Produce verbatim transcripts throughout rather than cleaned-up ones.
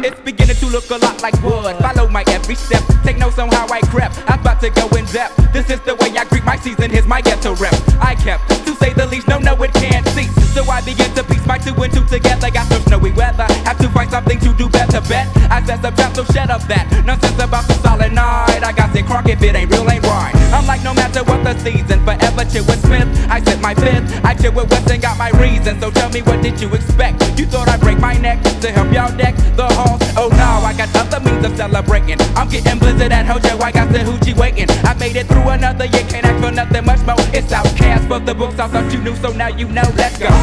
It's beginning to look a lot like wood. Follow my every step, take notes on how I crept. I'm about to go in depth. This is the way I greet my season, here's my ghetto rep. I kept, to say the least, no, no, it can't cease. So I begin to piece my two and two together. Got some snowy weather, have to find something to do better, bet. I said some trap, so shut up that nonsense about the solid night. I got the crock, if it ain't real, ain't right. I'm like, no matter what the season, forever chill with Smith. I said my fifth, I chill with West and got my reason. So tell me, what did you expect? You thought I'd break my neck to help y'all deck the halls? Oh no, I got other means of celebrating. I'm getting blizzard at Hojo, I got the hoochie waiting. I made it through another year, can't ask for nothing much more. It's Outcast for the books, I thought you knew, so now you know, let's go.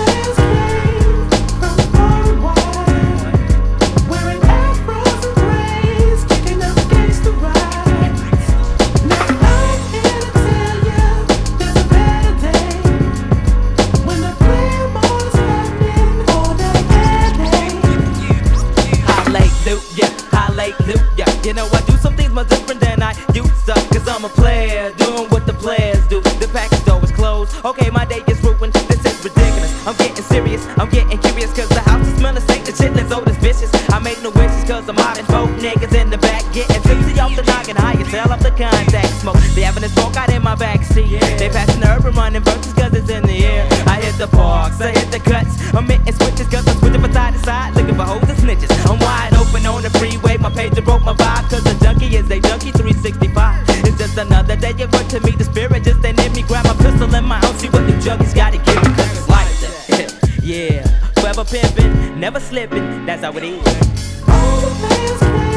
Hallelujah, you know I do some things much different than I used to. Cause I'm a player, doing what the players do. The package door is closed, okay my day is ruined. This is ridiculous, I'm getting serious, I'm getting curious. Cause the house is smelling stank, the chitlins old as vicious. I made no wishes cause I'm out and folk niggas in the back getting tipsy off the noggin. I can tell off the contact smoke. They having a smoke out in my backseat. They passing the urban running verses cause it's in the air. I hit the parks, I hit the cuts, I'm hitting switches cause I'm switching from side to side, looking for hoes and snitches. I'm wide open on the freeway, my pager broke my vibe. Cause the junkie is a junkie three sixty-five. It's just another day at work to me, the spirit just ain't in me. Grab my pistol in my own, see what the junkies gotta give me. Cause it's like that, yeah. Forever pimpin', never slippin', that's how it is. All the players